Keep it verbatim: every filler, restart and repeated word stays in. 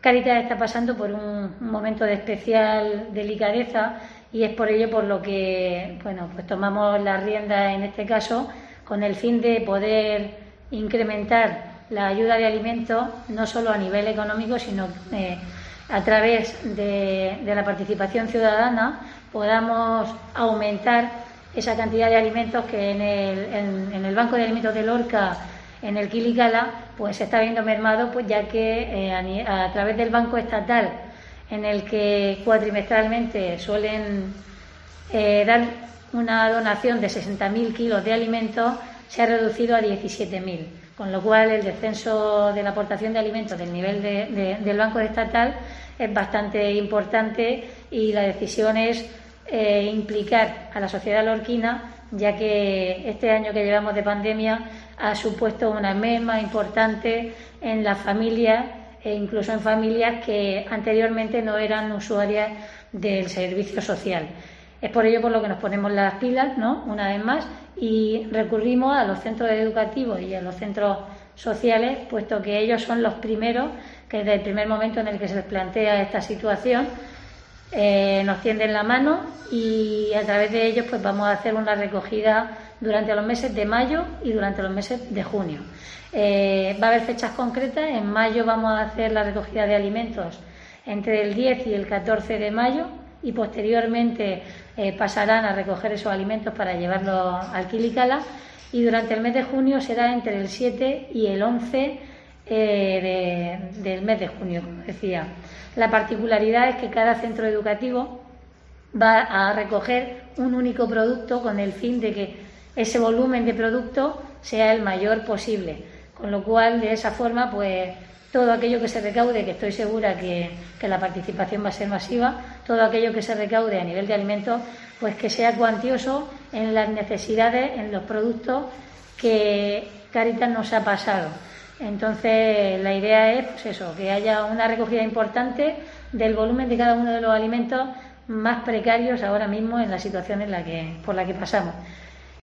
Cáritas está pasando por un, un momento de especial delicadeza y es por ello por lo que bueno, pues tomamos la rienda en este caso con el fin de poder incrementar la ayuda de alimentos no solo a nivel económico, sino eh, a través de, de la participación ciudadana podamos aumentar esa cantidad de alimentos que en el, en, en el Banco de Alimentos de Lorca, en el Quilicala, pues se está viendo mermado, pues ya que eh, a, a través del Banco Estatal, en el que cuatrimestralmente suelen eh, dar una donación de sesenta mil kilos de alimentos, se ha reducido a diecisiete mil, con lo cual el descenso de la aportación de alimentos del nivel de, de, del Banco Estatal es bastante importante y la decisión es eh, implicar a la sociedad lorquina, ya que este año que llevamos de pandemia ha supuesto una merma importante en las familias e incluso en familias que anteriormente no eran usuarias del servicio social. Es por ello por lo que nos ponemos las pilas, ¿no?, una vez más, y recurrimos a los centros educativos y a los centros sociales, puesto que ellos son los primeros que desde el primer momento en el que se les plantea esta situación eh, nos tienden la mano y a través de ellos pues vamos a hacer una recogida durante los meses de mayo y durante los meses de junio. Eh, va a haber fechas concretas. En mayo vamos a hacer la recogida de alimentos entre el diez y el catorce de mayo y posteriormente eh, pasarán a recoger esos alimentos para llevarlos al Quilicala, y durante el mes de junio será entre el siete y el once eh, de, del mes de junio, como decía. La particularidad es que cada centro educativo va a recoger un único producto con el fin de que ese volumen de producto sea el mayor posible, con lo cual de esa forma pues todo aquello que se recaude, que estoy segura que, que la participación va a ser masiva, todo aquello que se recaude a nivel de alimentos, pues que sea cuantioso en las necesidades, en los productos que Cáritas nos ha pasado. Entonces la idea es pues eso, que haya una recogida importante del volumen de cada uno de los alimentos más precarios ahora mismo en la situación en la que, por la que pasamos.